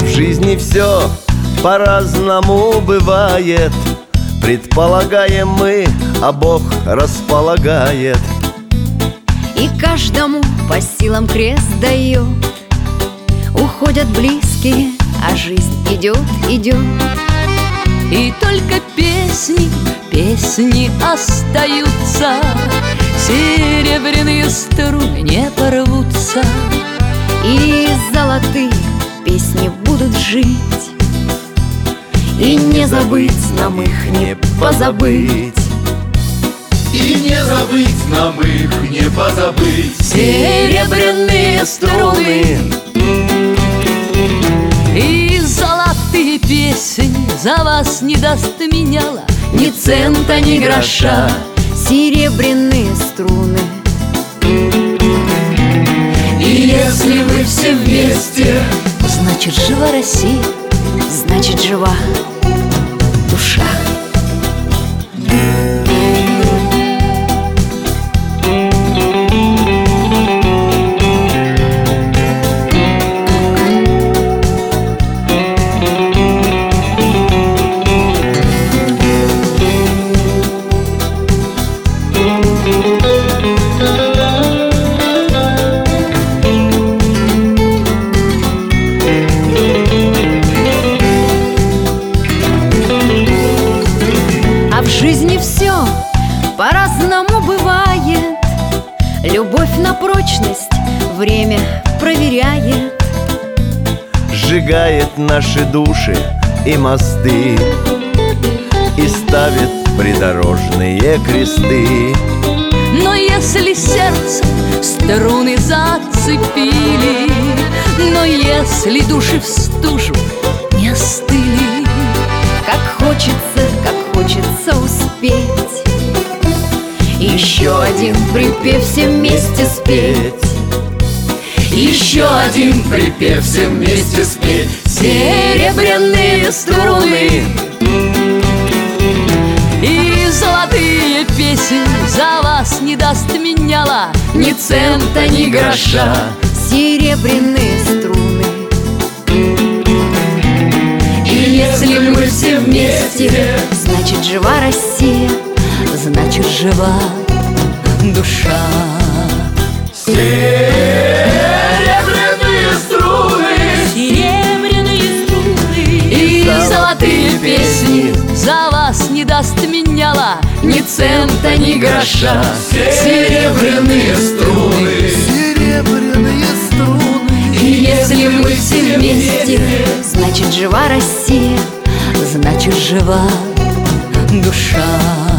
в жизни все по-разному бывает. Предполагаем мы, а Бог располагает. И каждому по силам крест дает. Уходят близкие, а жизнь идет, идет. И только песни, песни остаются, серебряные струны не порвутся. И золотые песни будут жить. И не забыть нам их, не позабыть. И не забыть нам их, не позабыть. Серебряные струны и золотые песни за вас не даст меняла ни цента, ни гроша. Серебряные струны. И если вы все вместе, значит жива Россия, Значит, жива душа. В жизни все по-разному бывает. Любовь на прочность время проверяет. Сжигает наши души и мосты, и ставит придорожные кресты. но если сердце струны зацепили, но если души в стужу не остыли, как хочется успеть еще один припев все вместе спеть. Еще один припев все вместе спеть. серебряные струны и золотые песни за вас не даст меняла ни цента, ни гроша. Серебряные струны. И если мы все вместе, Значит, жива Россия, значит жива душа. Серебряные струны, Серебряные струны и золотые песни за вас не даст меняла ни цента, ни гроша. серебряные струны, Серебряные струны. И если мы все вместе, значит, жива Россия, значит жива душа.